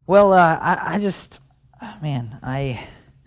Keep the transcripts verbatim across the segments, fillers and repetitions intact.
Well, uh, I, I just, man, I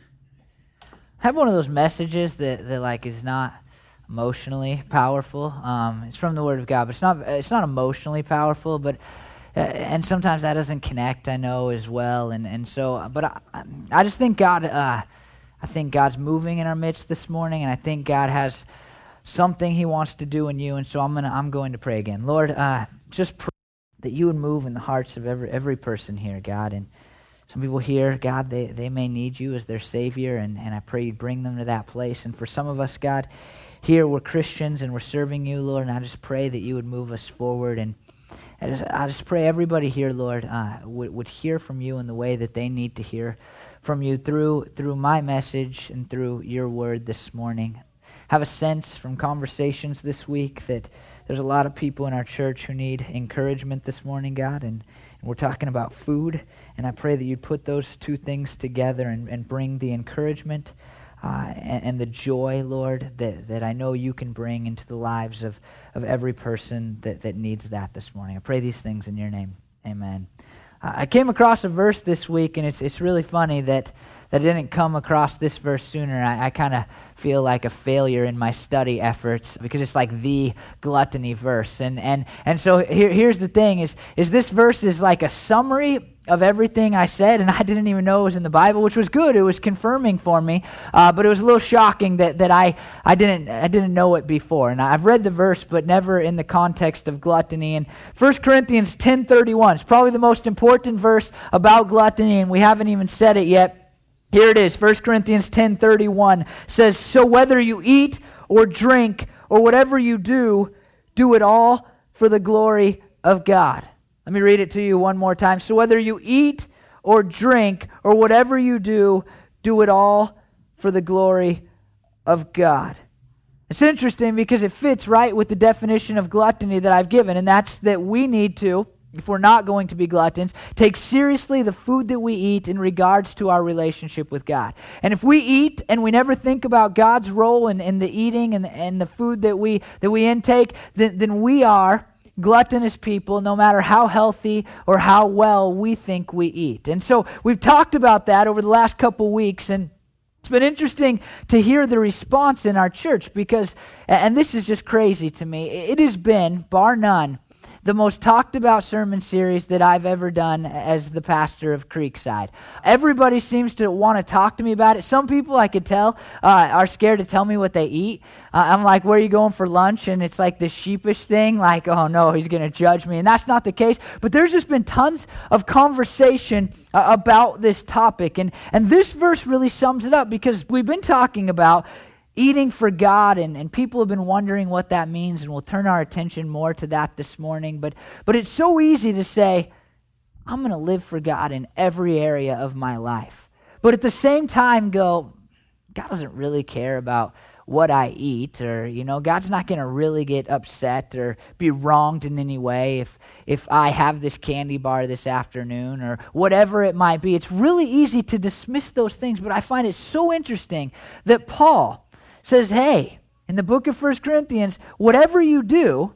have one of those messages that, that like is not emotionally powerful. Um, it's from the Word of God, but it's not it's not emotionally powerful. But uh, and sometimes that doesn't connect, I know, as well. And and so, but I, I just think God, uh, I think God's moving in our midst this morning, and I think God has something He wants to do in you. And so I'm gonna I'm going to pray again, Lord. Uh, just pray that you would move in the hearts of every every person here, God. And some people here, God, they, they may need you as their Savior, and, and I pray you'd bring them to that place. And for some of us, God, here we're Christians and we're serving you, Lord, and I just pray that you would move us forward. And I just, I just pray everybody here, Lord, uh, would, would hear from you in the way that they need to hear from you through through my message and through your word this morning. Have a sense from conversations this week that there's a lot of people in our church who need encouragement this morning, God, and, and we're talking about food, and I pray that you'd put those two things together and, and bring the encouragement uh, and, and the joy, Lord, that, that I know you can bring into the lives of, of every person that, that needs that this morning. I pray these things in your name. Amen. Uh, I came across a verse this week, and it's it's really funny that that I didn't come across this verse sooner. I, I kind of feel like a failure in my study efforts because it's like the gluttony verse. And and and so here here's the thing is is this verse is like a summary of everything I said, and I didn't even know it was in the Bible, which was good. It was confirming for me, uh, but it was a little shocking that that I I didn't I didn't know it before. And I've read the verse, but never in the context of gluttony. And First Corinthians ten thirty-one is probably the most important verse about gluttony, and we haven't even said it yet. Here it is. First Corinthians ten thirty-one says, "So whether you eat or drink or whatever you do, do it all for the glory of God." Let me read it to you one more time. "So whether you eat or drink or whatever you do, do it all for the glory of God." It's interesting because it fits right with the definition of gluttony that I've given, and that's that we need to, if we're not going to be gluttons, take seriously the food that we eat in regards to our relationship with God. And if we eat and we never think about God's role in, in the eating and, and the food that we that we intake, then, then we are gluttonous people, no matter how healthy or how well we think we eat. And so we've talked about that over the last couple weeks, and it's been interesting to hear the response in our church because, and this is just crazy to me, it has been, bar none, the most talked about sermon series that I've ever done as the pastor of Creekside. Everybody seems to want to talk to me about it. Some people, I could tell, uh, are scared to tell me what they eat. Uh, I'm like, "Where are you going for lunch?" And it's like this sheepish thing, like, "Oh no, he's going to judge me." And that's not the case. But there's just been tons of conversation uh, about this topic. And, and this verse really sums it up because we've been talking about eating for God, and, and people have been wondering what that means, and we'll turn our attention more to that this morning. But but it's so easy to say, I'm going to live for God in every area of my life. But at the same time go, God doesn't really care about what I eat, or, you know, God's not going to really get upset or be wronged in any way if if I have this candy bar this afternoon or whatever it might be. It's really easy to dismiss those things, but I find it so interesting that Paul says, hey, in the book of First Corinthians, whatever you do,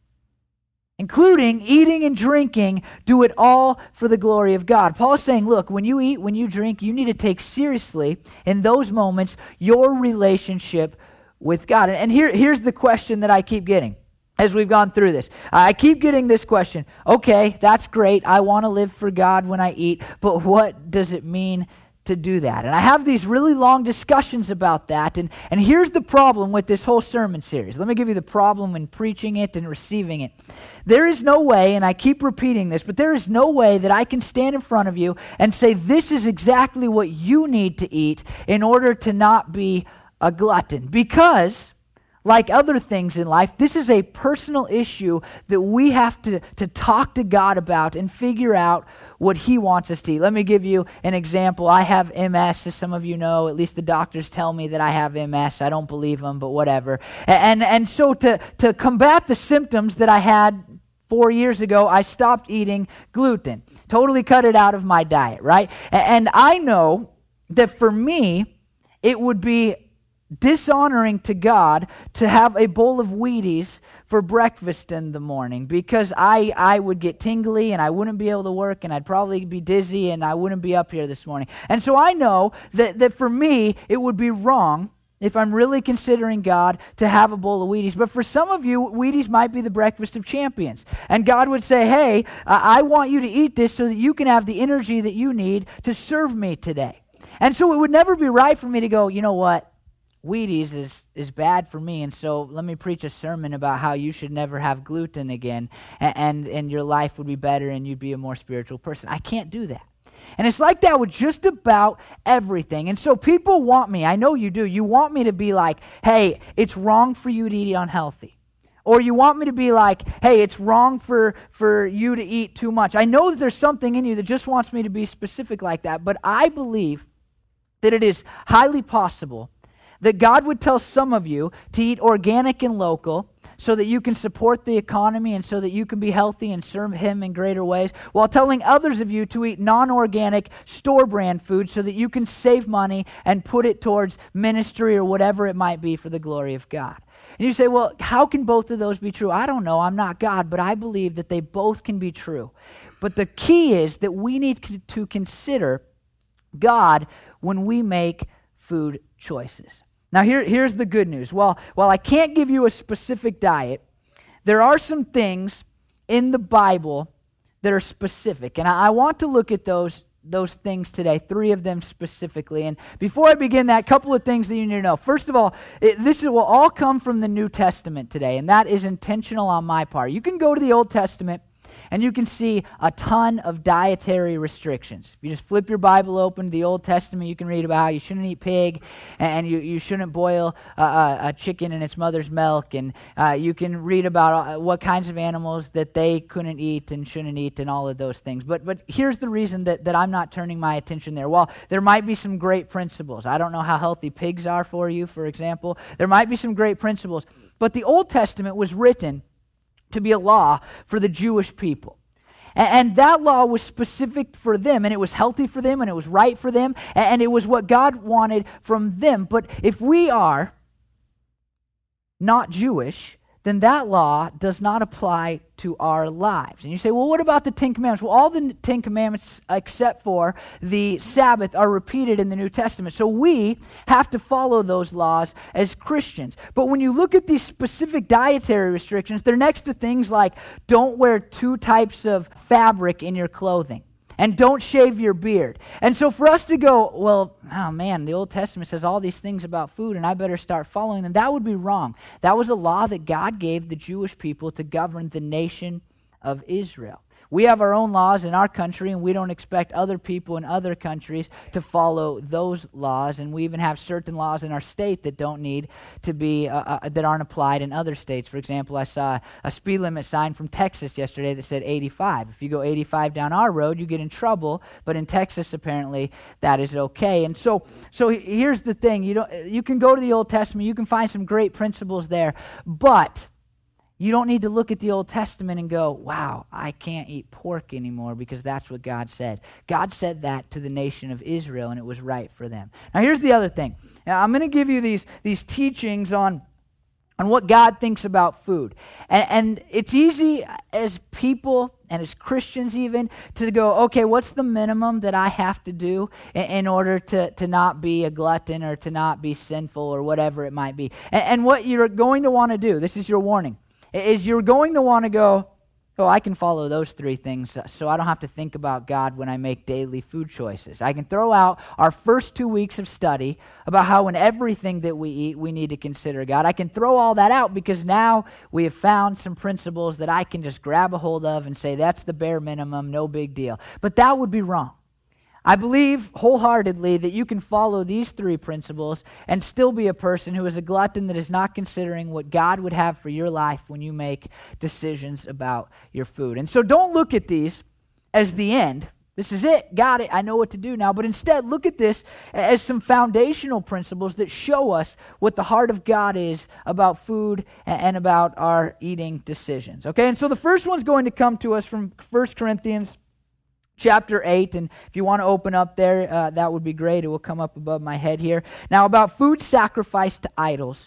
including eating and drinking, do it all for the glory of God. Paul is saying, look, when you eat, when you drink, you need to take seriously in those moments your relationship with God. And here, here's the question that I keep getting as we've gone through this. I keep getting this question. Okay, that's great. I want to live for God when I eat, but what does it mean to do that? And I have these really long discussions about that, and, and here's the problem with this whole sermon series. Let me give you the problem in preaching it and receiving it. There is no way, and I keep repeating this, but there is no way that I can stand in front of you and say this is exactly what you need to eat in order to not be a glutton. Because, like other things in life, this is a personal issue that we have to, to talk to God about and figure out what He wants us to eat. Let me give you an example. I have M S, as some of you know. At least the doctors tell me that I have M S. I don't believe them, but whatever. And and so to, to combat the symptoms that I had four years ago, I stopped eating gluten. Totally cut it out of my diet, right? And I know that for me, it would be dishonoring to God to have a bowl of Wheaties for for breakfast in the morning because I, I would get tingly and I wouldn't be able to work and I'd probably be dizzy and I wouldn't be up here this morning. And so I know that, that for me, it would be wrong if I'm really considering God to have a bowl of Wheaties. But for some of you, Wheaties might be the breakfast of champions. And God would say, hey, uh, I want you to eat this so that you can have the energy that you need to serve me today. And so it would never be right for me to go, you know what? Wheaties is, is bad for me, and so let me preach a sermon about how you should never have gluten again, and, and, and your life would be better and you'd be a more spiritual person. I can't do that. And it's like that with just about everything. And so people want me, I know you do, you want me to be like, hey, it's wrong for you to eat unhealthy. Or you want me to be like, hey, it's wrong for, for you to eat too much. I know that there's something in you that just wants me to be specific like that, but I believe that it is highly possible that God would tell some of you to eat organic and local so that you can support the economy and so that you can be healthy and serve Him in greater ways, while telling others of you to eat non-organic store-brand food so that you can save money and put it towards ministry or whatever it might be for the glory of God. And you say, well, how can both of those be true? I don't know. I'm not God, but I believe that they both can be true. But the key is that we need to consider God when we make food choices. Now, here, here's the good news. While, while I can't give you a specific diet, there are some things in the Bible that are specific. And I, I want to look at those, those things today, three of them specifically. And before I begin that, a couple of things that you need to know. First of all, it, this will all come from the New Testament today, and that is intentional on my part. You can go to the Old Testament, and you can see a ton of dietary restrictions. If you just flip your Bible open to the Old Testament, you can read about how you shouldn't eat pig, and you, you shouldn't boil uh, a chicken in its mother's milk, and uh, you can read about what kinds of animals that they couldn't eat and shouldn't eat and all of those things. But but here's the reason that, that I'm not turning my attention there. While there might be some great principles, I don't know how healthy pigs are for you, for example. There might be some great principles, but the Old Testament was written to be a law for the Jewish people. And, and that law was specific for them, and it was healthy for them, and it was right for them, and, and it was what God wanted from them. But if we are not Jewish, then that law does not apply to our lives. And you say, well, what about the Ten Commandments? Well, all the Ten Commandments except for the Sabbath are repeated in the New Testament. So we have to follow those laws as Christians. But when you look at these specific dietary restrictions, they're next to things like don't wear two types of fabric in your clothing. And don't shave your beard. And so for us to go, well, oh man, the Old Testament says all these things about food and I better start following them, that would be wrong. That was a law that God gave the Jewish people to govern the nation of Israel. We have our own laws in our country, and we don't expect other people in other countries to follow those laws. And we even have certain laws in our state that don't need to be, uh, uh, that aren't applied in other states. For example, I saw a speed limit sign from Texas yesterday that said eighty-five. If you go eighty-five down our road, you get in trouble. But in Texas, apparently, that is okay. And so, so here's the thing: you don't, you can go to the Old Testament, you can find some great principles there, but you don't need to look at the Old Testament and go, wow, I can't eat pork anymore because that's what God said. God said that to the nation of Israel, and it was right for them. Now, here's the other thing. Now, I'm going to give you these, these teachings on, on what God thinks about food. And, and it's easy as people and as Christians even to go, okay, what's the minimum that I have to do in, in order to, to not be a glutton or to not be sinful or whatever it might be. And, and what you're going to want to do, this is your warning, is you're going to want to go, oh, I can follow those three things so I don't have to think about God when I make daily food choices. I can throw out our first two weeks of study about how in everything that we eat, we need to consider God. I can throw all that out because now we have found some principles that I can just grab a hold of and say, that's the bare minimum, no big deal. But that would be wrong. I believe wholeheartedly that you can follow these three principles and still be a person who is a glutton that is not considering what God would have for your life when you make decisions about your food. And so don't look at these as the end. This is it. Got it. I know what to do now. But instead, look at this as some foundational principles that show us what the heart of God is about food and about our eating decisions. Okay, and so the first one's going to come to us from First Corinthians chapter eight, and if you want to open up there, uh, that would be great. It will come up above my head here. Now, about food sacrificed to idols,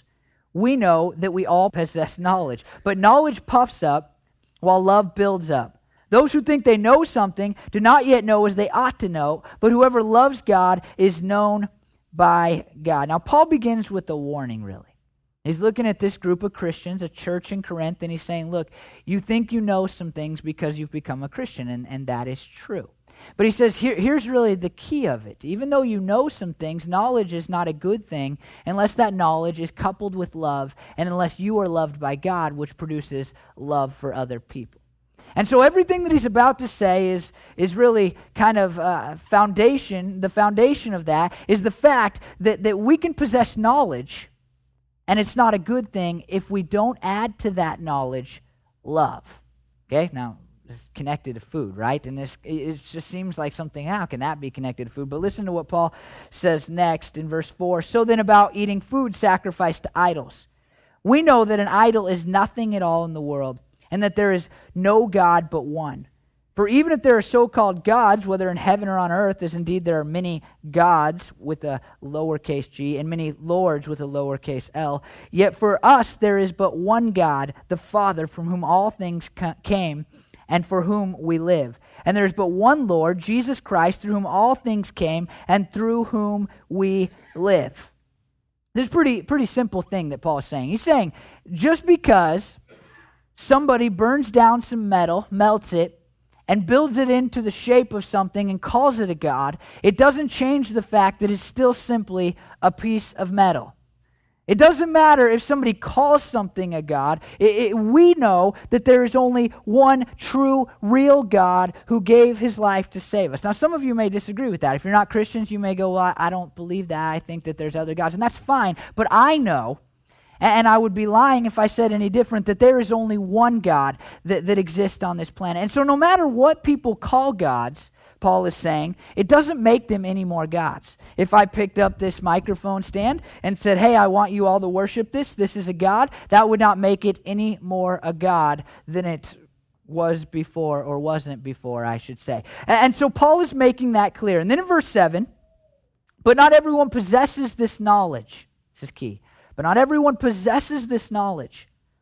we know that we all possess knowledge. But knowledge puffs up, while love builds up. Those who think they know something do not yet know as they ought to know, but whoever loves God is known by God. Now, Paul begins with a warning, really. He's looking at this group of Christians, a church in Corinth, and he's saying, look, you think you know some things because you've become a Christian, and, and that is true. But he says, Here, here's really the key of it. Even though you know some things, knowledge is not a good thing unless that knowledge is coupled with love, and unless you are loved by God, which produces love for other people. And so everything that he's about to say is, is really kind of uh, foundation, the foundation of that is the fact that, that we can possess knowledge, and it's not a good thing if we don't add to that knowledge love. Okay, now it's connected to food, right? And this it just seems like something, how can that be connected to food? But listen to what Paul says next in verse four. So then about eating food sacrificed to idols. We know that an idol is nothing at all in the world, and that there is no God but one. For even if there are so-called gods, whether in heaven or on earth, as indeed there are many gods with a lowercase g and many lords with a lowercase l, yet for us there is but one God, the Father, from whom all things ca- came and for whom we live. And there is but one Lord, Jesus Christ, through whom all things came and through whom we live. This is a pretty, pretty simple thing that Paul is saying. He's saying, just because somebody burns down some metal, melts it, and builds it into the shape of something and calls it a god, it doesn't change the fact that it's still simply a piece of metal. It doesn't matter if somebody calls something a god. It, it, we know that there is only one true, real God who gave his life to save us. Now, some of you may disagree with that. If you're not Christians, you may go, well, I don't believe that. I think that there's other gods, and that's fine. But I know, and I would be lying if I said any different, that there is only one God that, that exists on this planet. And so no matter what people call gods, Paul is saying, it doesn't make them any more gods. If I picked up this microphone stand and said, hey, I want you all to worship this, this is a god, that would not make it any more a god than it was before, or wasn't before, I should say. And, and so Paul is making that clear. And then in verse seven, but not everyone possesses this knowledge. This is key. But not everyone possesses this knowledge.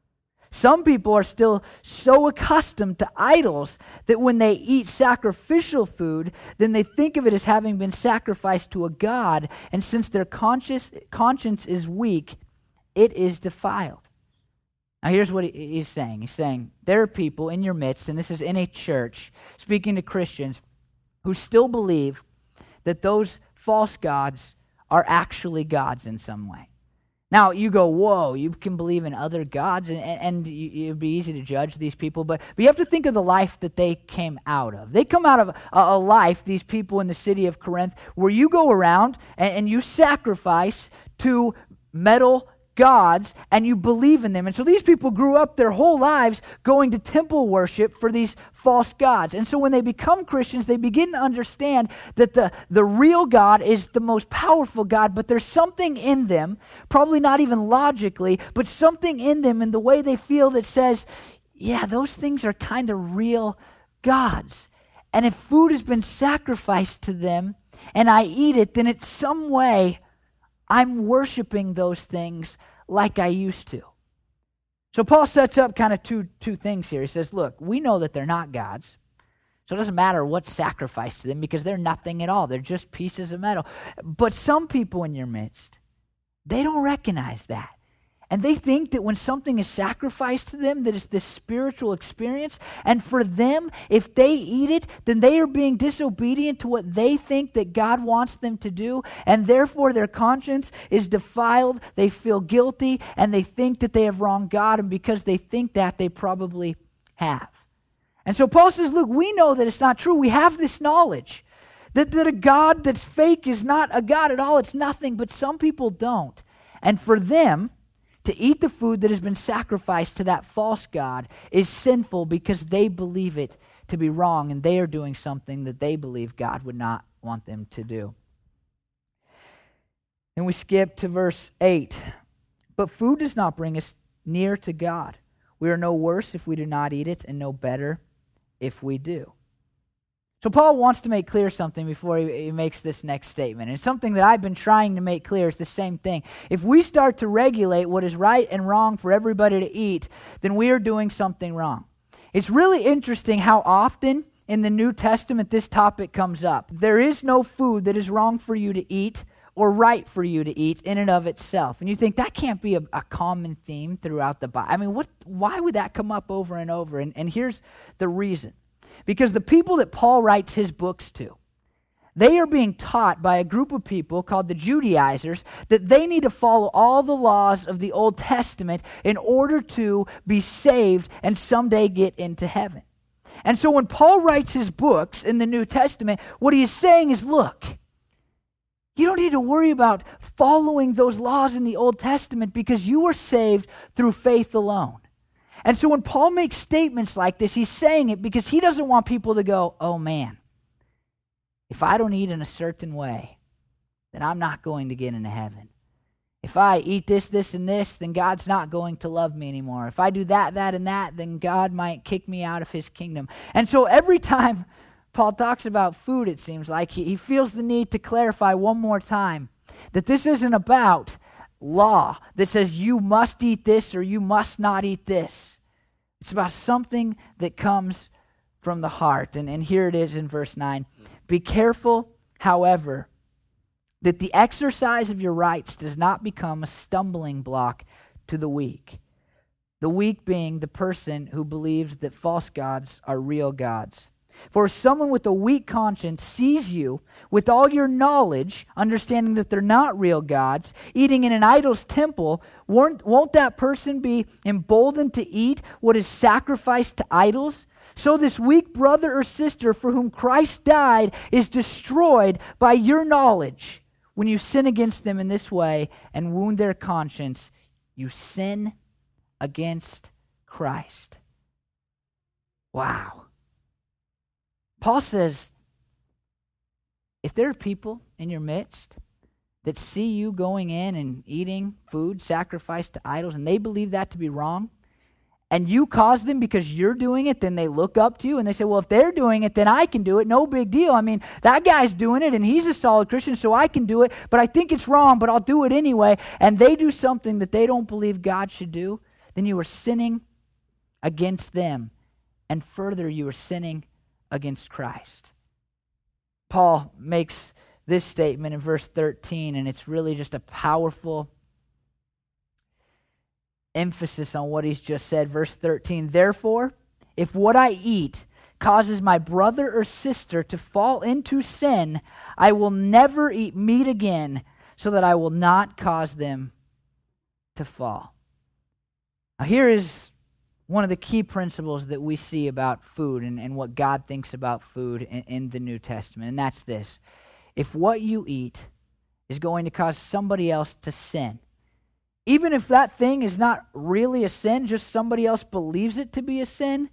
Some people are still so accustomed to idols that when they eat sacrificial food, then they think of it as having been sacrificed to a god, and since their conscience, conscience is weak, it is defiled. Now here's what he, he's saying. He's saying, there are people in your midst, and this is in a church, speaking to Christians, who still believe that those false gods are actually gods in some way. Now, you go, whoa, you can believe in other gods, and, and, and you, it'd be easy to judge these people, but, but you have to think of the life that they came out of. They come out of a, a life, these people in the city of Corinth, where you go around and, and you sacrifice to metal gods, and you believe in them. And so these people grew up their whole lives going to temple worship for these false gods. And so when they become Christians, they begin to understand that the, the real God is the most powerful God, but there's something in them, probably not even logically, but something in them in the way they feel that says, yeah, those things are kind of real gods. And if food has been sacrificed to them and I eat it, then in some way I'm worshiping those things like I used to. So Paul sets up kind of two, two things here. He says, look, we know that they're not gods, so it doesn't matter what's sacrificed to them because they're nothing at all. They're just pieces of metal. But some people in your midst, they don't recognize that. And they think that when something is sacrificed to them, that it's this spiritual experience. And for them, if they eat it, then they are being disobedient to what they think that God wants them to do. And therefore, their conscience is defiled. They feel guilty, and they think that they have wronged God. And because they think that, they probably have. And so Paul says, look, we know that it's not true. We have this knowledge that, that a God that's fake is not a God at all. It's nothing, but some people don't. And for them, to eat the food that has been sacrificed to that false god is sinful because they believe it to be wrong, and they are doing something that they believe God would not want them to do. And we skip to verse eight. But food does not bring us near to God. We are no worse if we do not eat it, and no better if we do. So Paul wants to make clear something before he, he makes this next statement. And it's something that I've been trying to make clear. It's the same thing. If we start to regulate what is right and wrong for everybody to eat, then we are doing something wrong. It's really interesting how often in the New Testament this topic comes up. There is no food that is wrong for you to eat or right for you to eat in and of itself. And you think that can't be a, a common theme throughout the Bible. I mean, what? Why would that come up over and over? And, and here's the reason. Because the people that Paul writes his books to, they are being taught by a group of people called the Judaizers that they need to follow all the laws of the Old Testament in order to be saved and someday get into heaven. And so when Paul writes his books in the New Testament, what he is saying is, look, you don't need to worry about following those laws in the Old Testament because you are saved through faith alone. And so when Paul makes statements like this, he's saying it because he doesn't want people to go, oh man, if I don't eat in a certain way, then I'm not going to get into heaven. If I eat this, this, and this, then God's not going to love me anymore. If I do that, that, and that, then God might kick me out of his kingdom. And so every time Paul talks about food, it seems like, he, he feels the need to clarify one more time that this isn't about law that says you must eat this or you must not eat this. It's about something that comes from the heart. And, and here it is in verse nine. Be careful, however, that the exercise of your rights does not become a stumbling block to the weak. The weak being the person who believes that false gods are real gods. For if someone with a weak conscience sees you with all your knowledge, understanding that they're not real gods, eating in an idol's temple, won't, won't that person be emboldened to eat what is sacrificed to idols? So this weak brother or sister for whom Christ died is destroyed by your knowledge. When you sin against them in this way and wound their conscience, you sin against Christ. Wow. Paul says, if there are people in your midst that see you going in and eating food sacrificed to idols, and they believe that to be wrong, and you cause them because you're doing it, then they look up to you and they say, well, if they're doing it, then I can do it. No big deal. I mean, that guy's doing it and he's a solid Christian, so I can do it, but I think it's wrong, but I'll do it anyway. And they do something that they don't believe God should do, then you are sinning against them. And further, you are sinning against Christ. Paul makes this statement in verse thirteen, and it's really just a powerful emphasis on what he's just said. Verse thirteen, therefore, if what I eat causes my brother or sister to fall into sin, I will never eat meat again, so that I will not cause them to fall. Now here is one of the key principles that we see about food and, and what God thinks about food in, in the New Testament, and that's this. If what you eat is going to cause somebody else to sin, even if that thing is not really a sin, just somebody else believes it to be a sin,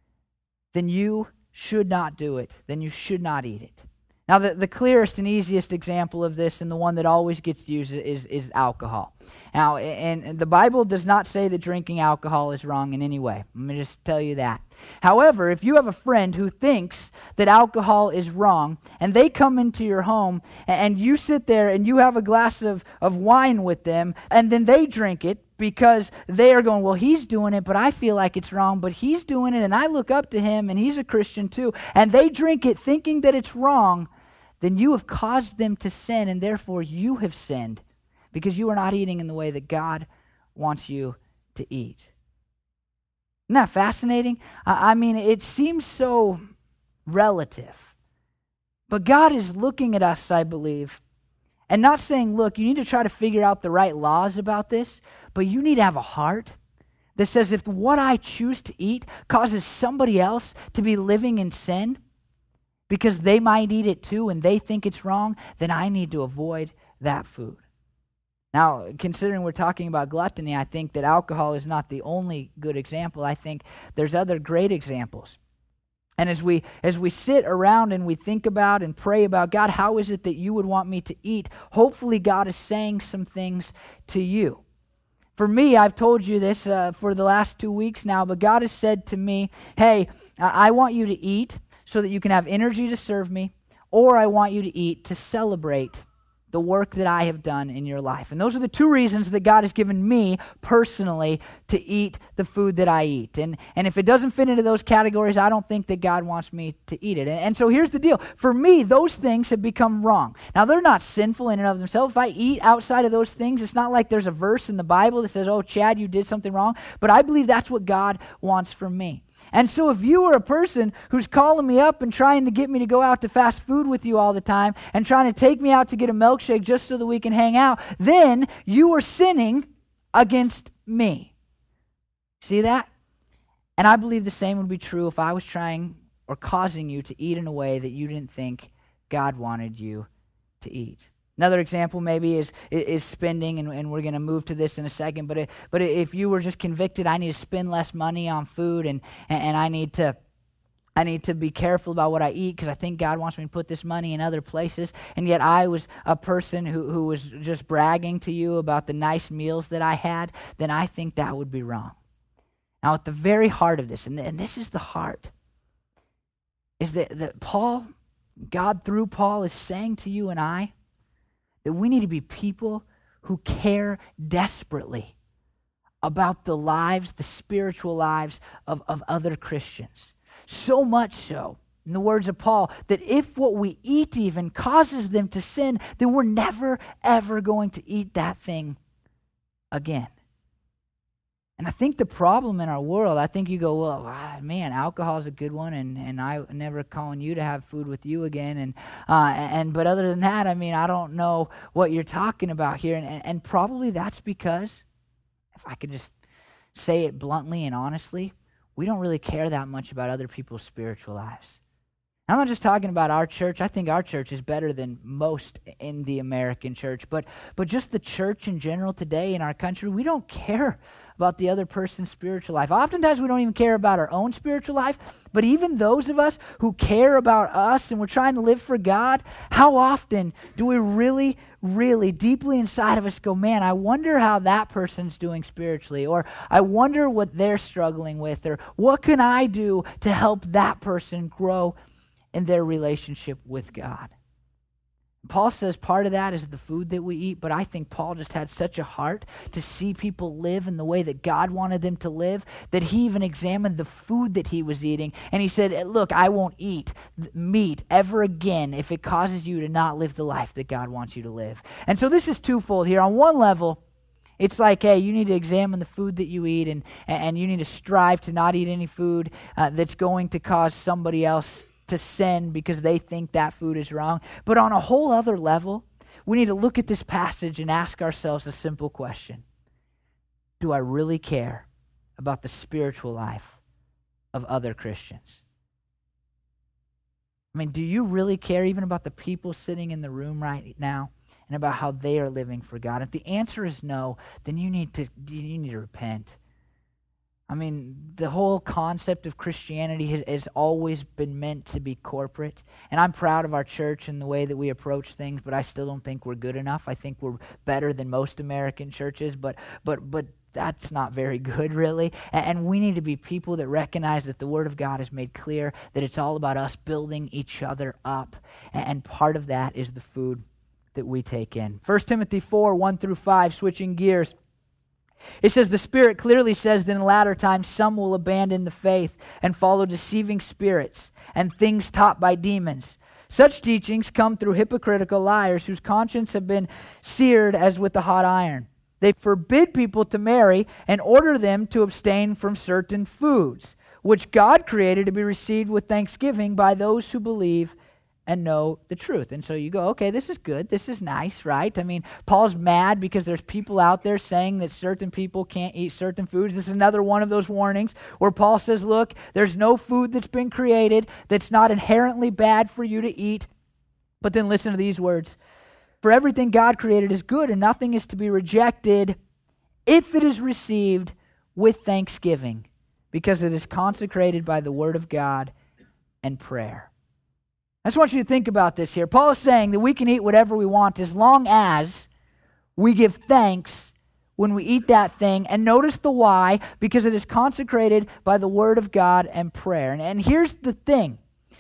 then you should not do it. Then you should not eat it. Now, the, the clearest and easiest example of this, and the one that always gets used, is, is alcohol. Now, and, and the Bible does not say that drinking alcohol is wrong in any way. Let me just tell you that. However, if you have a friend who thinks that alcohol is wrong, and they come into your home, and you sit there and you have a glass of, of wine with them, and then they drink it, because they are going, well, he's doing it, but I feel like it's wrong, but he's doing it, and I look up to him, and he's a Christian too, and they drink it thinking that it's wrong, then you have caused them to sin, and therefore you have sinned, because you are not eating in the way that God wants you to eat. Isn't that fascinating? I mean, it seems so relative, but God is looking at us, I believe, and not saying, look, you need to try to figure out the right laws about this, but you need to have a heart that says, if what I choose to eat causes somebody else to be living in sin because they might eat it too and they think it's wrong, then I need to avoid that food. Now, considering we're talking about gluttony, I think that alcohol is not the only good example. I think there's other great examples. And as we as we sit around and we think about and pray about, God, how is it that you would want me to eat? Hopefully God is saying some things to you. For me, I've told you this uh, for the last two weeks now, but God has said to me, hey, I want you to eat so that you can have energy to serve me, or I want you to eat to celebrate the work that I have done in your life. And those are the two reasons that God has given me personally to eat the food that I eat. And, and if it doesn't fit into those categories, I don't think that God wants me to eat it. And, and so here's the deal. For me, those things have become wrong. Now, they're not sinful in and of themselves. If I eat outside of those things, it's not like there's a verse in the Bible that says, oh, Chad, you did something wrong. But I believe that's what God wants from me. And so if you are a person who's calling me up and trying to get me to go out to fast food with you all the time and trying to take me out to get a milkshake just so that we can hang out, then you are sinning against me. See that? And I believe the same would be true if I was trying or causing you to eat in a way that you didn't think God wanted you to eat. Another example maybe is is spending, and, and we're going to move to this in a second, but it, but if you were just convicted, I need to spend less money on food, and, and I need to I need to be careful about what I eat because I think God wants me to put this money in other places, and yet I was a person who, who was just bragging to you about the nice meals that I had, then I think that would be wrong. Now at the very heart of this, and, and this is the heart, is that, that Paul, God through Paul is saying to you and I, that we need to be people who care desperately about the lives, the spiritual lives of, of other Christians. So much so, in the words of Paul, that if what we eat even causes them to sin, then we're never, ever going to eat that thing again. And I think the problem in our world, I think you go, well, man, alcohol is a good one, and, and I never calling you to have food with you again. And uh, and but other than that, I mean, I don't know what you're talking about here. And, and, and probably that's because, if I could just say it bluntly and honestly, we don't really care that much about other people's spiritual lives. I'm not just talking about our church. I think our church is better than most in the American church. But but just the church in general today in our country, we don't care about the other person's spiritual life. Oftentimes we don't even care about our own spiritual life, but even those of us who care about us and we're trying to live for God, how often do we really, really deeply inside of us go, man, I wonder how that person's doing spiritually, or I wonder what they're struggling with, or what can I do to help that person grow in their relationship with God? Paul says part of that is the food that we eat, but I think Paul just had such a heart to see people live in the way that God wanted them to live that he even examined the food that he was eating. And he said, look, I won't eat meat ever again if it causes you to not live the life that God wants you to live. And so this is twofold here. On one level, it's like, hey, you need to examine the food that you eat, and, and you need to strive to not eat any food uh, that's going to cause somebody else to sin because they think that food is wrong. But on a whole other level, we need to look at this passage and ask ourselves a simple question. Do I really care about the spiritual life of other Christians? I mean, do you really care even about the people sitting in the room right now and about how they are living for God? If the answer is no, then you need to you need to repent. I mean, the whole concept of Christianity has, has always been meant to be corporate. And I'm proud of our church and the way that we approach things, but I still don't think we're good enough. I think we're better than most American churches, but but but that's not very good, really. And, and we need to be people that recognize that the Word of God has made clear that it's all about us building each other up. And, and part of that is the food that we take in. First Timothy four, one through five, switching gears. It says, the Spirit clearly says that in latter times some will abandon the faith and follow deceiving spirits and things taught by demons. Such teachings come through hypocritical liars whose conscience have been seared as with a hot iron. They forbid people to marry and order them to abstain from certain foods, which God created to be received with thanksgiving by those who believe and know the truth. And so you go, okay, this is good. This is nice, right? I mean, Paul's mad because there's people out there saying that certain people can't eat certain foods. This is another one of those warnings where Paul says, look, there's no food that's been created that's not inherently bad for you to eat. But then listen to these words. For everything God created is good, and nothing is to be rejected if it is received with thanksgiving, because it is consecrated by the word of God and prayer. I just want you to think about this here. Paul is saying that we can eat whatever we want as long as we give thanks when we eat that thing. And notice the why, because it is consecrated by the word of God and prayer. And, and here's the thing.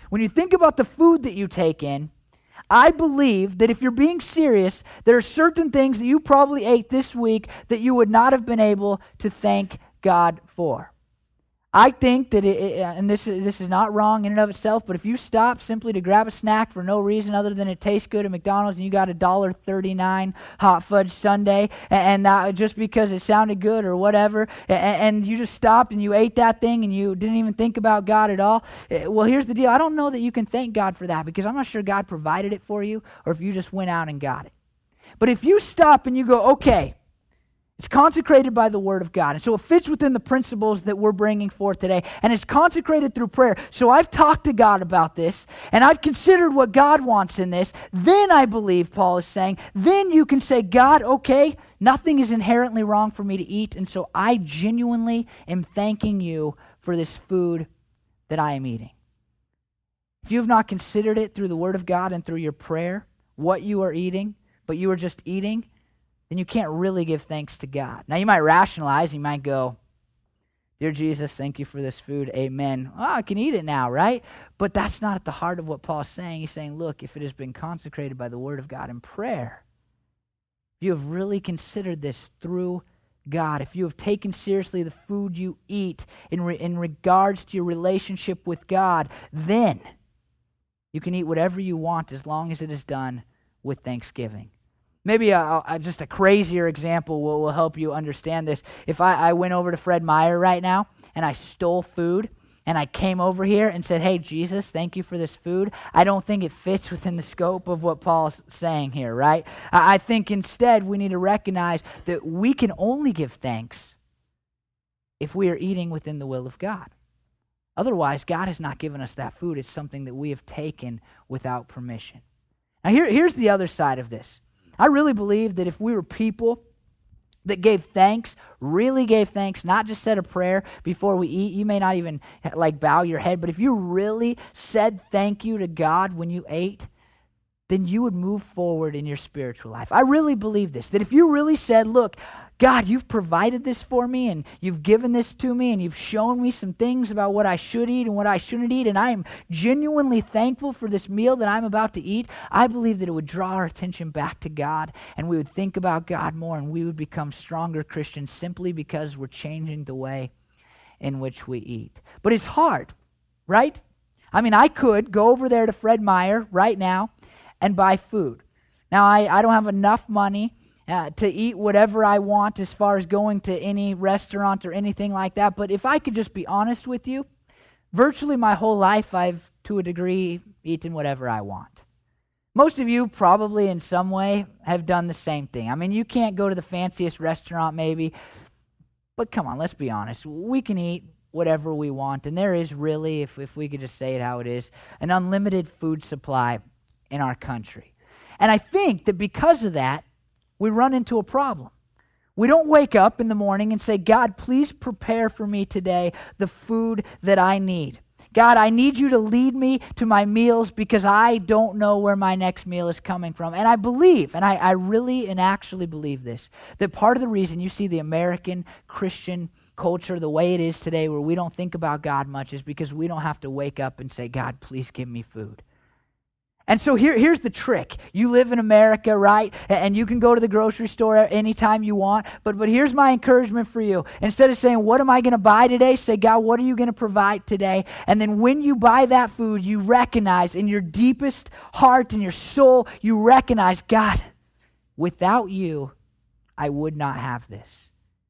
when you think about the food that you take in, I believe that if you're being serious, there are certain things that you probably ate this week that you would not have been able to thank God for. I think that, it, it, and this is, this is not wrong in and of itself, but if you stop simply to grab a snack for no reason other than it tastes good at McDonald's and you got a one dollar thirty-nine hot fudge sundae, and that just because it sounded good or whatever, and, and you just stopped and you ate that thing and you didn't even think about God at all, well, here's the deal. I don't know that you can thank God for that because I'm not sure God provided it for you or if you just went out and got it. But if you stop and you go, okay, it's consecrated by the Word of God. And so it fits within the principles that we're bringing forth today. And it's consecrated through prayer. So I've talked to God about this, and I've considered what God wants in this. Then I believe, Paul is saying, then you can say, God, okay, nothing is inherently wrong for me to eat, and so I genuinely am thanking you for this food that I am eating. If you have not considered it through the Word of God and through your prayer, what you are eating, but you are just eating, then you can't really give thanks to God. Now, you might rationalize. You might go, Dear Jesus, thank you for this food. Amen. Oh, I can eat it now, right? But that's not at the heart of what Paul's saying. He's saying, look, if it has been consecrated by the Word of God in prayer, if you have really considered this through God, if you have taken seriously the food you eat in, re- in regards to your relationship with God, then you can eat whatever you want as long as it is done with thanksgiving. Maybe a, a, just a crazier example will, will help you understand this. If I, I went over to Fred Meyer right now and I stole food and I came over here and said, hey, Jesus, thank you for this food, I don't think it fits within the scope of what Paul's saying here, right? I, I think instead we need to recognize that we can only give thanks if we are eating within the will of God. Otherwise, God has not given us that food. It's something that we have taken without permission. Now, here, here's the other side of this. I really believe that if we were people that gave thanks, really gave thanks, not just said a prayer before we eat, you may not even like bow your head, but if you really said thank you to God when you ate, then you would move forward in your spiritual life. I really believe this, that if you really said, look, God, you've provided this for me and you've given this to me and you've shown me some things about what I should eat and what I shouldn't eat, and I am genuinely thankful for this meal that I'm about to eat, I believe that it would draw our attention back to God and we would think about God more and we would become stronger Christians simply because we're changing the way in which we eat. But it's hard, right? I mean, I could go over there to Fred Meyer right now and buy food. Now, I, I don't have enough money Uh, to eat whatever I want as far as going to any restaurant or anything like that. But if I could just be honest with you, virtually my whole life I've, to a degree, eaten whatever I want. Most of you probably in some way have done the same thing. I mean, you can't go to the fanciest restaurant maybe, but come on, let's be honest. We can eat whatever we want, and there is really, if, if we could just say it how it is, an unlimited food supply in our country. And I think that because of that, we run into a problem. We don't wake up in the morning and say, God, please prepare for me today the food that I need. God, I need you to lead me to my meals because I don't know where my next meal is coming from. And I believe, and I, I really and actually believe this, that part of the reason you see the American Christian culture the way it is today where we don't think about God much is because we don't have to wake up and say, God, please give me food. And so here, here's the trick. You live in America, right? And you can go to the grocery store anytime you want. But, but here's my encouragement for you. Instead of saying, what am I going to buy today? Say, God, what are you going to provide today? And then when you buy that food, you recognize in your deepest heart, in your soul, you recognize, God, without you, I would not have this.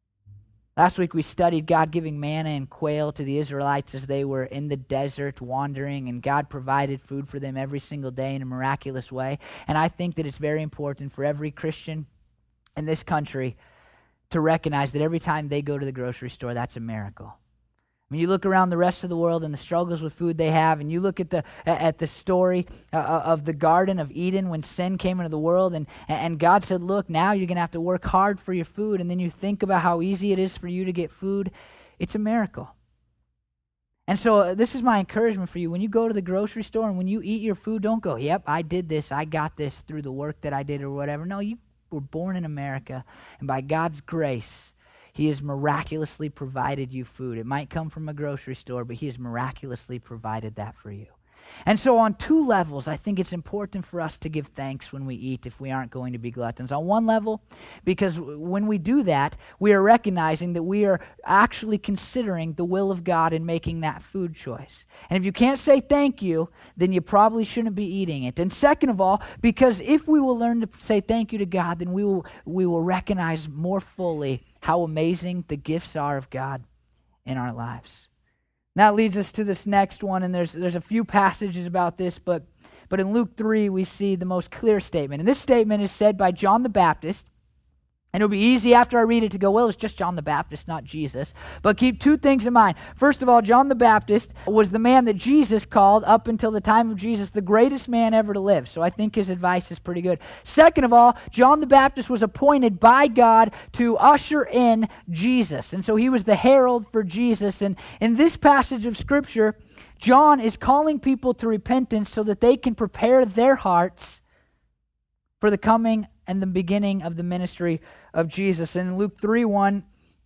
Last week we studied God giving manna and quail to the Israelites as they were in the desert wandering, and God provided food for them every single day in a miraculous way. And I think that it's very important for every Christian in this country to recognize that every time they go to the grocery store, that's a miracle. I mean, you look around the rest of the world and the struggles with food they have, and you look at the at the story uh, of the Garden of Eden when sin came into the world, and, and God said, look, now you're going to have to work hard for your food, and then you think about how easy it is for you to get food. It's a miracle. And so uh, this is my encouragement for you. When you go to the grocery store and when you eat your food, don't go, yep, I did this, I got this through the work that I did or whatever. No, you were born in America, and by God's grace, He has miraculously provided you food. It might come from a grocery store, but He has miraculously provided that for you. And so on two levels, I think it's important for us to give thanks when we eat if we aren't going to be gluttons. On one level, because when we do that, we are recognizing that we are actually considering the will of God in making that food choice. And if you can't say thank you, then you probably shouldn't be eating it. And second of all, because if we will learn to say thank you to God, then we will we will recognize more fully how amazing the gifts are of God in our lives. That leads us to this next one, and there's there's a few passages about this, but but in Luke three we see the most clear statement. And this statement is said by John the Baptist, and it'll be easy after I read it to go, well, it's just John the Baptist, not Jesus. But keep two things in mind. First of all, John the Baptist was the man that Jesus called, up until the time of Jesus, the greatest man ever to live. So I think his advice is pretty good. Second of all, John the Baptist was appointed by God to usher in Jesus. And so he was the herald for Jesus. And in this passage of Scripture, John is calling people to repentance so that they can prepare their hearts for the coming and the beginning of the ministry of Jesus. And in Luke three one,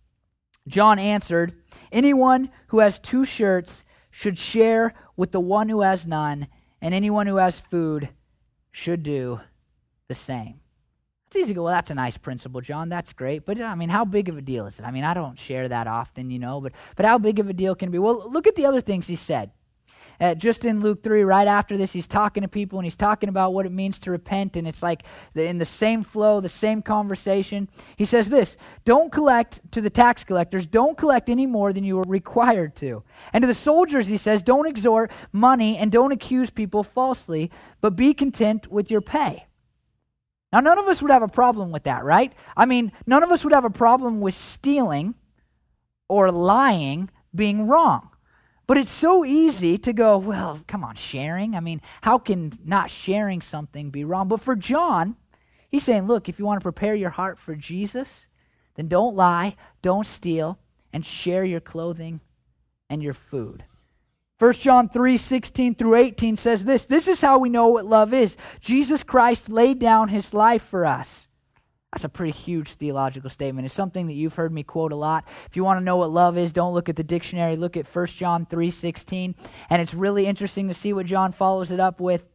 John answered, anyone who has two shirts should share with the one who has none, and anyone who has food should do the same. It's easy to go, well, that's a nice principle, John. That's great. But, I mean, how big of a deal is it? I mean, I don't share that often, you know, but, but how big of a deal can it be? Well, look at the other things he said. Uh, just in Luke three, right after this, he's talking to people and he's talking about what it means to repent, and it's like the, in the same flow, the same conversation. He says this, don't collect to the tax collectors, don't collect any more than you are required to. And to the soldiers, he says, don't extort money and don't accuse people falsely, but be content with your pay. Now, none of us would have a problem with that, right? I mean, none of us would have a problem with stealing or lying being wrong. But it's so easy to go, well, come on, sharing? I mean, how can not sharing something be wrong? But for John, he's saying, look, if you want to prepare your heart for Jesus, then don't lie, don't steal, and share your clothing and your food. First John three sixteen through eighteen says this, this is how we know what love is. Jesus Christ laid down his life for us. That's a pretty huge theological statement. It's something that you've heard me quote a lot. If you want to know what love is, don't look at the dictionary. Look at First John three sixteen. And it's really interesting to see what John follows it up with.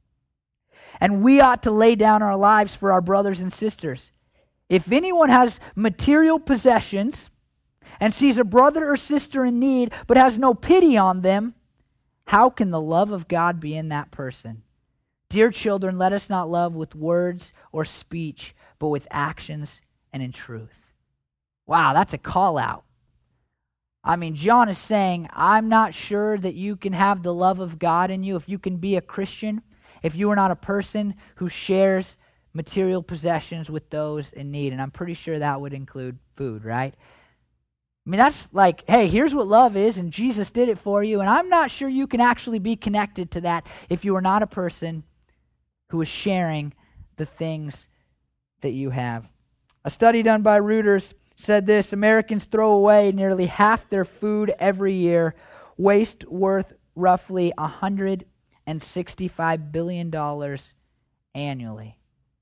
And we ought to lay down our lives for our brothers and sisters. If anyone has material possessions and sees a brother or sister in need but has no pity on them, how can the love of God be in that person? Dear children, let us not love with words or speech, but with actions and in truth. Wow, that's a call out. I mean, John is saying, I'm not sure that you can have the love of God in you if you can be a Christian, if you are not a person who shares material possessions with those in need. And I'm pretty sure that would include food, right? I mean, that's like, hey, here's what love is, and Jesus did it for you. And I'm not sure you can actually be connected to that if you are not a person who is sharing the things that you have. A study done by Reuters said this, Americans throw away nearly half their food every year, waste worth roughly one hundred sixty-five billion dollars annually.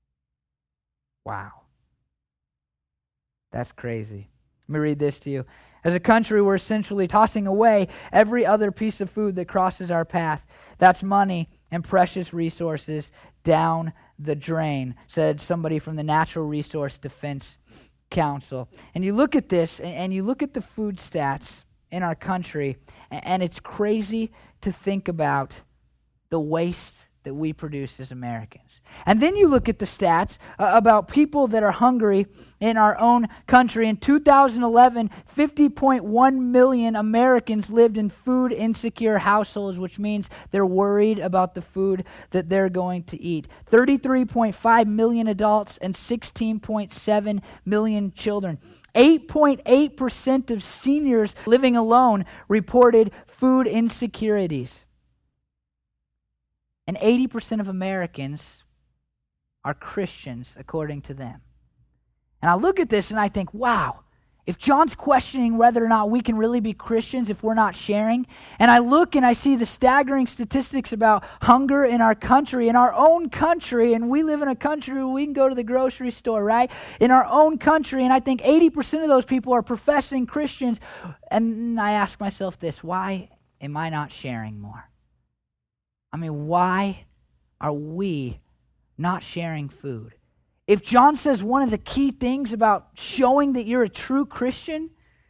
Wow. That's crazy. Let me read this to you. As a country, we're essentially tossing away every other piece of food that crosses our path. That's money and precious resources down the drain, said somebody from the Natural Resource Defense Council. And you look at this, and you look at the food stats in our country, and it's crazy to think about the waste that we produce as Americans. And then you look at the stats uh, about people that are hungry in our own country. In two thousand eleven, fifty point one million Americans lived in food insecure households, which means they're worried about the food that they're going to eat. thirty-three point five million adults and sixteen point seven million children. eight point eight percent of seniors living alone reported food insecurities. And eighty percent of Americans are Christians, according to them. And I look at this and I think, wow, if John's questioning whether or not we can really be Christians if we're not sharing, and I look and I see the staggering statistics about hunger in our country, in our own country, and we live in a country where we can go to the grocery store, right? In our own country, and I think eighty percent of those people are professing Christians, and I ask myself this, why am I not sharing more? I mean, why are we not sharing food? If John says one of the key things about showing that you're a true Christian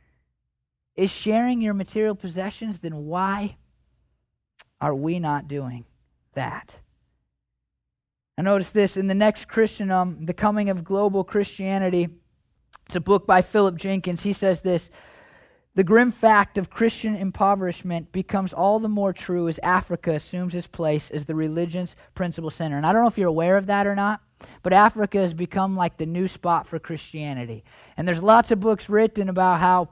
is sharing your material possessions, then why are we not doing that? I notice this in the next Christendom, The Coming of Global Christianity. It's a book by Philip Jenkins. He says this: the grim fact of Christian impoverishment becomes all the more true as Africa assumes its place as the religion's principal center. And I don't know if you're aware of that or not, but Africa has become like the new spot for Christianity. And there's lots of books written about how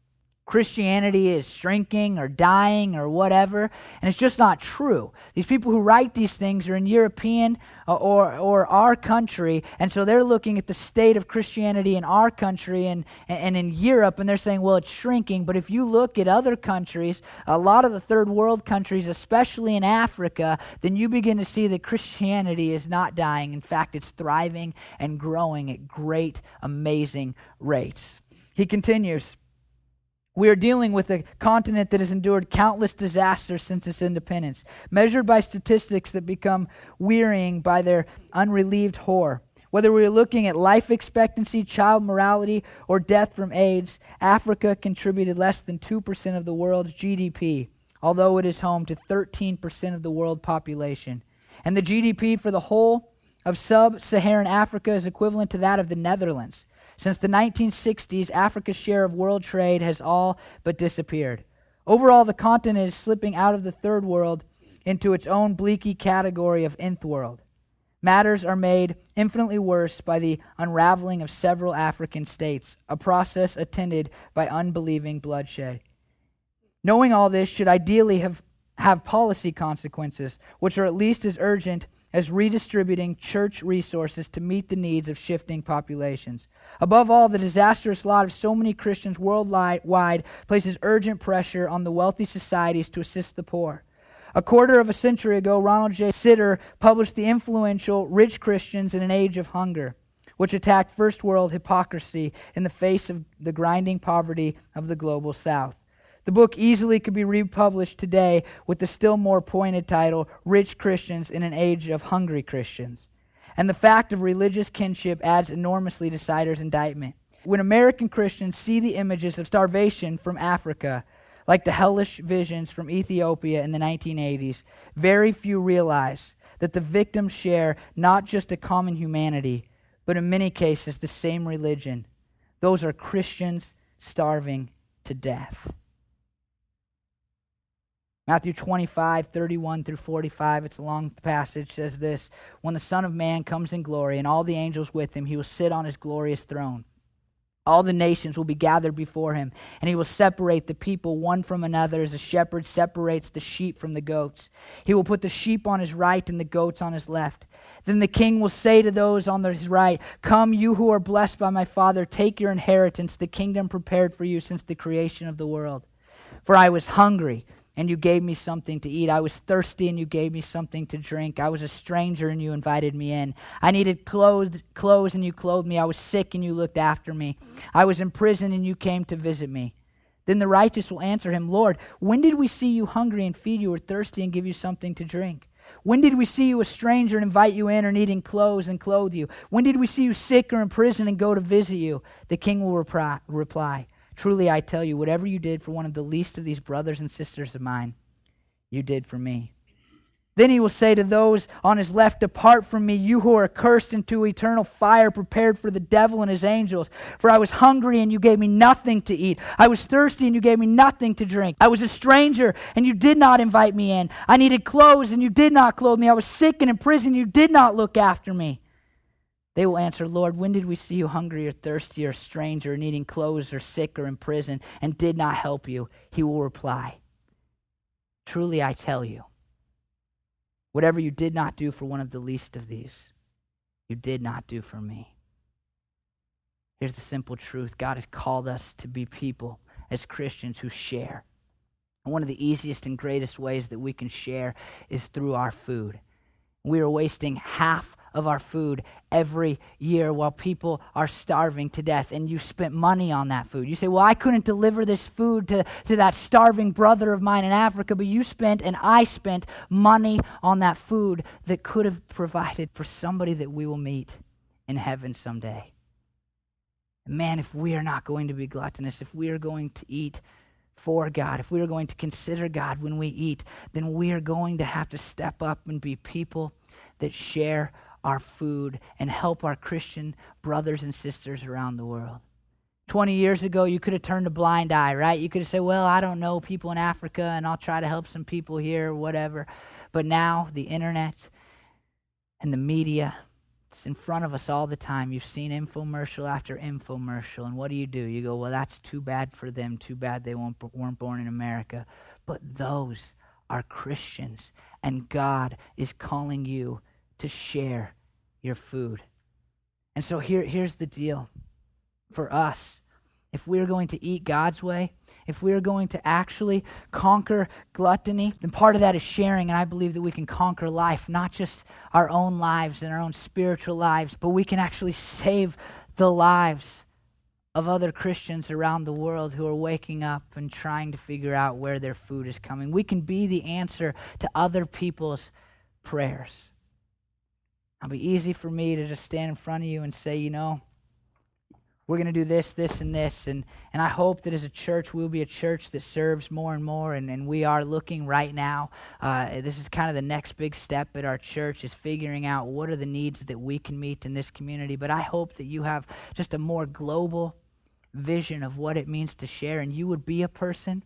Christianity is shrinking or dying or whatever, and it's just not true. These people who write these things are in European or or our country, and so they're looking at the state of Christianity in our country and, and in Europe, and they're saying, well, it's shrinking. But if you look at other countries, a lot of the third world countries, especially in Africa, then you begin to see that Christianity is not dying. In fact, it's thriving and growing at great, amazing rates. He continues, we are dealing with a continent that has endured countless disasters since its independence, measured by statistics that become wearying by their unrelieved horror. Whether we're looking at life expectancy, child mortality, or death from AIDS, Africa contributed less than two percent of the world's G D P, although it is home to thirteen percent of the world population. And the G D P for the whole of sub-Saharan Africa is equivalent to that of the Netherlands. Since the nineteen sixties, Africa's share of world trade has all but disappeared. Overall, the continent is slipping out of the third world into its own bleaky category of nth world. Matters are made infinitely worse by the unraveling of several African states, a process attended by unbelieving bloodshed. Knowing all this should ideally have, have policy consequences, which are at least as urgent as redistributing church resources to meet the needs of shifting populations. Above all, the disastrous lot of so many Christians worldwide places urgent pressure on the wealthy societies to assist the poor. A quarter of a century ago, Ronald J. Sitter published The Influential Rich Christians in an Age of Hunger, which attacked first world hypocrisy in the face of the grinding poverty of the global South. The book easily could be republished today with the still more pointed title, Rich Christians in an Age of Hungry Christians. And the fact of religious kinship adds enormously to Sitter's indictment. When American Christians see the images of starvation from Africa, like the hellish visions from Ethiopia in the nineteen eighties, very few realize that the victims share not just a common humanity, but in many cases the same religion. Those are Christians starving to death. Matthew twenty-five, thirty-one through forty-five, it's a long passage, says this: when the Son of Man comes in glory and all the angels with him, he will sit on his glorious throne. All the nations will be gathered before him, and he will separate the people one from another as a shepherd separates the sheep from the goats. He will put the sheep on his right and the goats on his left. Then the king will say to those on his right, come, you who are blessed by my Father, take your inheritance, the kingdom prepared for you since the creation of the world. For I was hungry, and you gave me something to eat. I was thirsty, and you gave me something to drink. I was a stranger, and you invited me in. I needed clothes, clothes, and you clothed me. I was sick, and you looked after me. I was in prison, and you came to visit me. Then the righteous will answer him, Lord, when did we see you hungry and feed you, or thirsty and give you something to drink? When did we see you a stranger and invite you in, or needing clothes and clothe you? When did we see you sick or in prison and go to visit you? The king will reply, reply Truly I tell you, whatever you did for one of the least of these brothers and sisters of mine, you did for me. Then he will say to those on his left, depart from me, you who are cursed, into eternal fire prepared for the devil and his angels. For I was hungry, and you gave me nothing to eat. I was thirsty, and you gave me nothing to drink. I was a stranger, and you did not invite me in. I needed clothes, and you did not clothe me. I was sick and in prison, and you did not look after me. They will answer, Lord, when did we see you hungry or thirsty or a stranger or needing clothes or sick or in prison and did not help you? He will reply, truly I tell you, whatever you did not do for one of the least of these, you did not do for me. Here's the simple truth. God has called us to be people as Christians who share. And one of the easiest and greatest ways that we can share is through our food. We are wasting half of our food every year while people are starving to death, and you spent money on that food. You say, well, I couldn't deliver this food to, to that starving brother of mine in Africa, but you spent and I spent money on that food that could have provided for somebody that we will meet in heaven someday. Man, if we are not going to be gluttonous, if we are going to eat for God, if we are going to consider God when we eat, then we are going to have to step up and be people that share our food and help our Christian brothers and sisters around the world. twenty years ago, you could have turned a blind eye, right? You could have said, well, I don't know people in Africa, and I'll try to help some people here or whatever. But now, the internet and the media, it's in front of us all the time. You've seen infomercial after infomercial, and what do you do? You go, well, that's too bad for them. Too bad they weren't, weren't born in America. But those are Christians, and God is calling you to share your food. And so here, here's the deal for us. If we're going to eat God's way, if we're going to actually conquer gluttony, then part of that is sharing, and I believe that we can conquer life, not just our own lives and our own spiritual lives, but we can actually save the lives of other Christians around the world who are waking up and trying to figure out where their food is coming. We can be the answer to other people's prayers. It'll be easy for me to just stand in front of you and say, you know, we're going to do this, this, and this. And, and I hope that as a church, we'll be a church that serves more and more. And, and we are looking right now. Uh, this is kind of the next big step at our church, is figuring out what are the needs that we can meet in this community. But I hope that you have just a more global vision of what it means to share. And you would be a person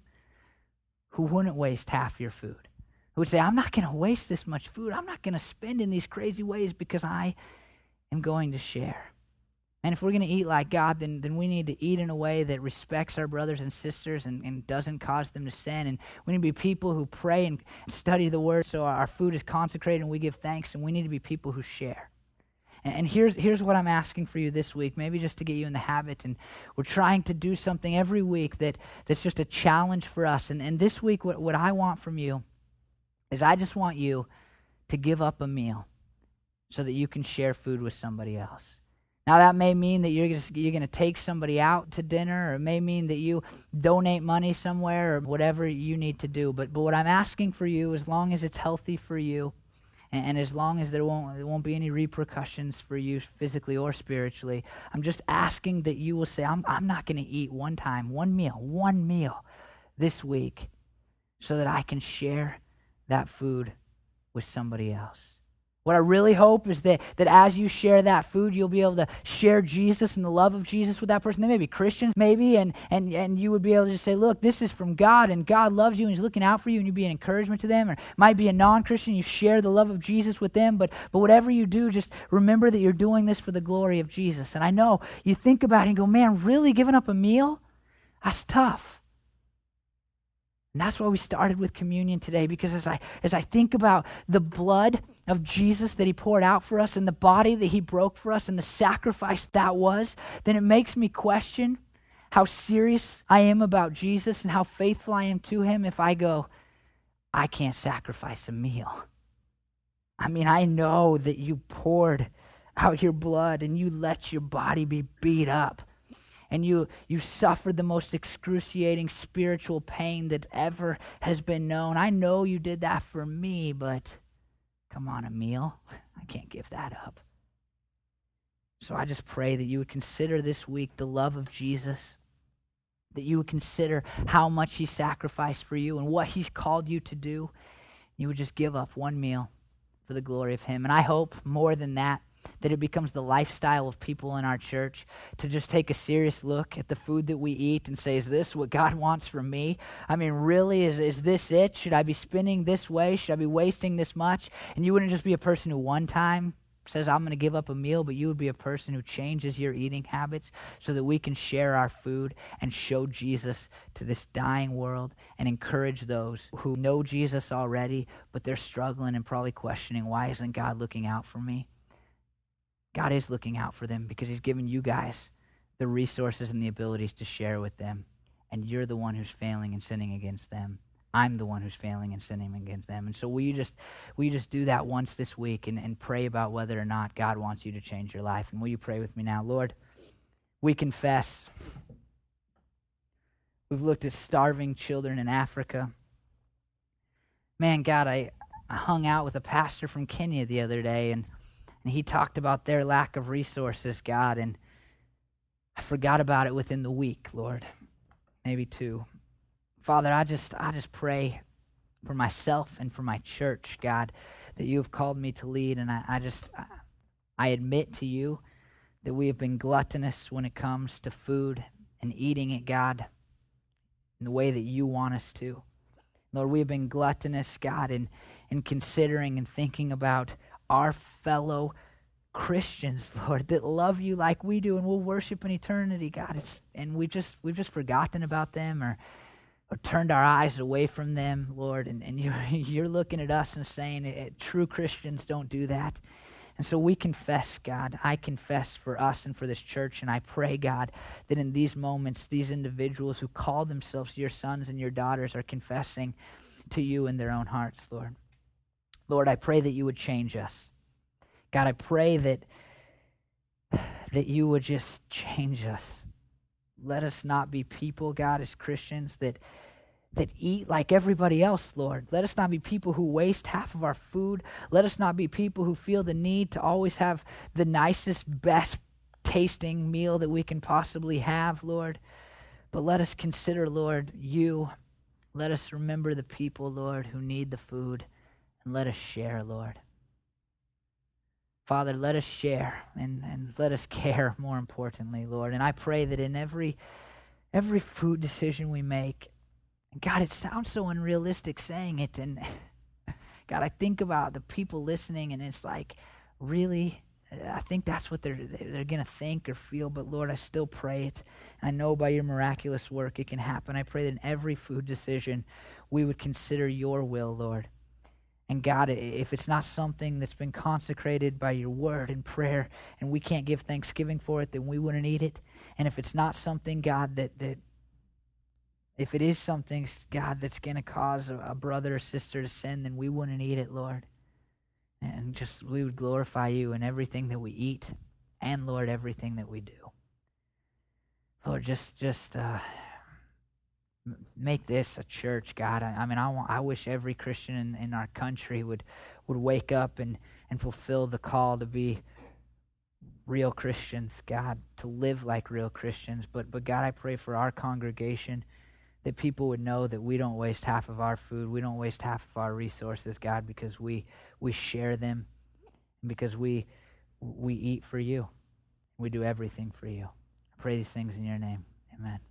who wouldn't waste half your food. Who would say, I'm not going to waste this much food. I'm not going to spend in these crazy ways because I am going to share. And if we're going to eat like God, then, then we need to eat in a way that respects our brothers and sisters and, and doesn't cause them to sin. And we need to be people who pray and study the Word so our food is consecrated and we give thanks. And we need to be people who share. And, and here's, here's what I'm asking for you this week, maybe just to get you in the habit. And we're trying to do something every week that, that's just a challenge for us. And, and this week, what, what I want from you is I just want you to give up a meal so that you can share food with somebody else. Now, that may mean that you're just, you're going to take somebody out to dinner, or it may mean that you donate money somewhere, or whatever you need to do. But, but what I'm asking for you, as long as it's healthy for you, and, and as long as there won't, there won't be any repercussions for you physically or spiritually, I'm just asking that you will say, I'm, I'm not going to eat one time, one meal, one meal this week so that I can share that food with somebody else. What I really hope is that, that as you share that food, you'll be able to share Jesus and the love of Jesus with that person. They may be Christians, maybe, and, and, and you would be able to just say, look, this is from God, and God loves you, and He's looking out for you, and you'd be an encouragement to them. Or it might be a non-Christian, you share the love of Jesus with them, but, but whatever you do, just remember that you're doing this for the glory of Jesus. And I know you think about it and go, man, really giving up a meal? That's tough. And that's why we started with communion today, because as I as I think about the blood of Jesus that He poured out for us and the body that He broke for us and the sacrifice that was, then it makes me question how serious I am about Jesus and how faithful I am to Him if I go, I can't sacrifice a meal. I mean, I know that you poured out your blood and you let your body be beat up. And you you suffered the most excruciating spiritual pain that ever has been known. I know you did that for me, but come on, a meal? I can't give that up. So I just pray that you would consider this week the love of Jesus, that you would consider how much He sacrificed for you and what He's called you to do. You would just give up one meal for the glory of Him. And I hope more than that, that it becomes the lifestyle of people in our church to just take a serious look at the food that we eat and say, is this what God wants from me? I mean, really, is, is this it? Should I be spending this way? Should I be wasting this much? And you wouldn't just be a person who one time says, I'm going to give up a meal, but you would be a person who changes your eating habits so that we can share our food and show Jesus to this dying world and encourage those who know Jesus already, but they're struggling and probably questioning, why isn't God looking out for me? God is looking out for them because He's given you guys the resources and the abilities to share with them. And you're the one who's failing and sinning against them. I'm the one who's failing and sinning against them. And so will you just will you just do that once this week and, and pray about whether or not God wants you to change your life? And will you pray with me now? Lord, we confess. We've looked at starving children in Africa. Man, God, I, I hung out with a pastor from Kenya the other day, and, and he talked about their lack of resources, God, and I forgot about it within the week, Lord, maybe two. Father, I just I just pray for myself and for my church, God, that you have called me to lead, and I, I just, I, I admit to you that we have been gluttonous when it comes to food and eating it, God, in the way that you want us to. Lord, we have been gluttonous, God, in, in considering and thinking about our fellow Christians, Lord, that love you like we do and will worship in eternity, God. It's, and we've just we've just forgotten about them or or turned our eyes away from them, Lord, and, and you're, you're looking at us and saying, it, true Christians don't do that. And so we confess, God, I confess for us and for this church, and I pray, God, that in these moments, these individuals who call themselves your sons and your daughters are confessing to you in their own hearts, Lord. Lord, I pray that you would change us. God, I pray that, that you would just change us. Let us not be people, God, as Christians, that that eat like everybody else, Lord. Let us not be people who waste half of our food. Let us not be people who feel the need to always have the nicest, best tasting meal that we can possibly have, Lord. But let us consider, Lord, you. Let us remember the people, Lord, who need the food, and let us share, Lord. Father, let us share and, and let us care, more importantly, Lord. And I pray that in every every food decision we make, God, it sounds so unrealistic saying it, and God, I think about the people listening, and it's like, really, I think that's what they're they're gonna think or feel. But Lord, I still pray it. I know by your miraculous work it can happen. I pray that in every food decision we would consider your will, Lord. And God, if it's not something that's been consecrated by your word and prayer, and we can't give thanksgiving for it, then we wouldn't eat it. And if it's not something, God, that that If it is something, God, that's going to cause a, a brother or sister to sin, then we wouldn't eat it, Lord. And just we would glorify you in everything that we eat and, Lord, everything that we do. Lord, just just uh, make this a church, God. I, I mean, I, want, I wish every Christian in, in our country would, would wake up and, and fulfill the call to be real Christians, God, to live like real Christians. But, but God, I pray for our congregation that people would know that we don't waste half of our food, we don't waste half of our resources, God, because we we share them, and because we we eat for you. We do everything for you. I pray these things in your name. Amen.